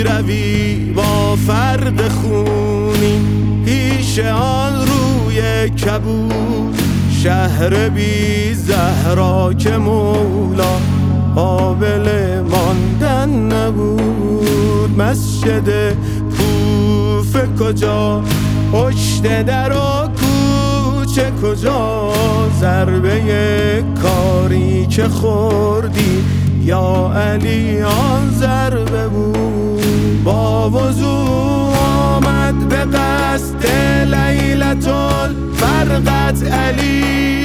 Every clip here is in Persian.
می روی با فرد خونی پیش آن روی کبود، شهر بی زهرا که مولا قابل ماندن نبود. مسجد کوفه کجا، پشت در و کوچه کجا، ضربه کاری که خوردی یا علی آن ضربه بود. با وضوع آمد به قصد لیلة الفرقت علی،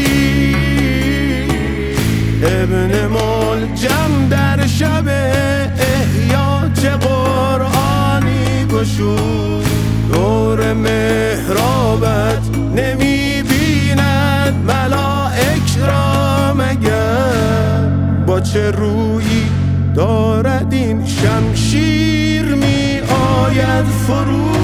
ابن ملجم در شب احیا چه قرآنی گشود. دور محرابت نمی بیند ملائک را مگر، با چه رویی دارد این شمشیر می آید فرود.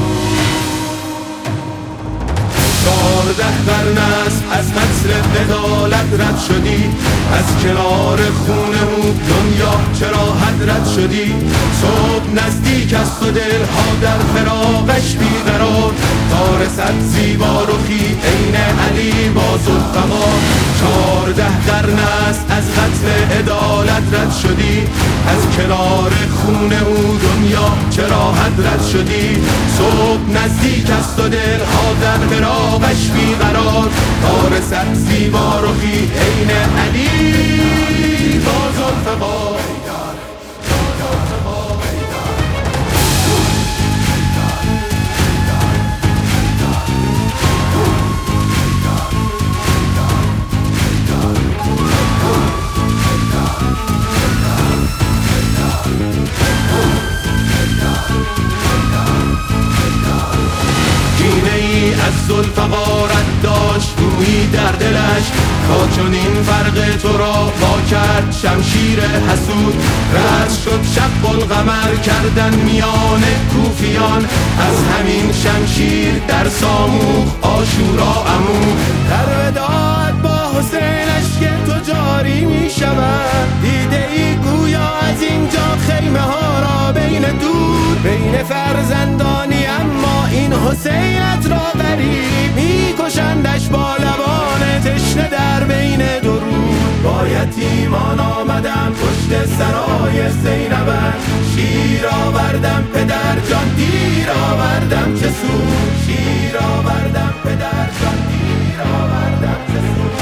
14 قرن است از قتل عدالت رد شدی، از کنار خون او دنیا چرا حضرت شدی. صبح نزدیک است و دلها در فراقش بیقرار، تا رسد زیبا رخی عین علی با ذوالفقار. 14 قرن است از قتل عدالت رد شدی، از کنار خون او دنیا چرا حضرت شدی. صبح نزدیک است و دلها در فراقش بیقرار، تا رسد زیبا رخی عین علی با ذوالفقار. از ذوالفقارت داشت گویی در دلش، تا چنین فرق تو را وا کرد شمشیر حسود. رد شد شب القمر کردن میان کوفیان، از همین شمشیر در ساموخ آشورا عمود. در وداعت با حسینش که تو جاری می شود، دیده ای گویا از اینجا خیمه ها را بین دود. بین فرزندانی اما این حسینت را غریب می کشندش با لبان تشنه در بین درود. با یتیمان آمدم پشت سرای زینبم، شیر آوردم پدر جان دیر آوردم چه سود. شیر آوردم پدر جان دیر آوردم چه سود.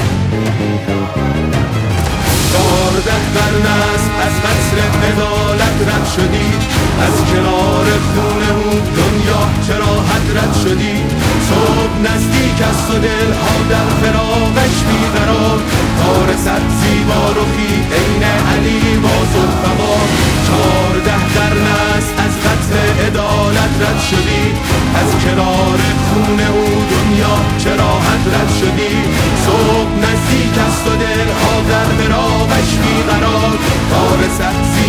14 قرن است از قصر عدالت رد شدی، از کنار خون او دنیا چرا حضرت شدی. صبح نزدیک است و دلها در فراقش بیقرار، تا رسد زیبا رخی عین علی با ذوالفقار. 14 قرن است از قتل عدالت رد شدی، از کنار خون او دنیا چرا حضرت شدی. صبح نزدیک است و دلها در فراقش بیقرار، تا رسد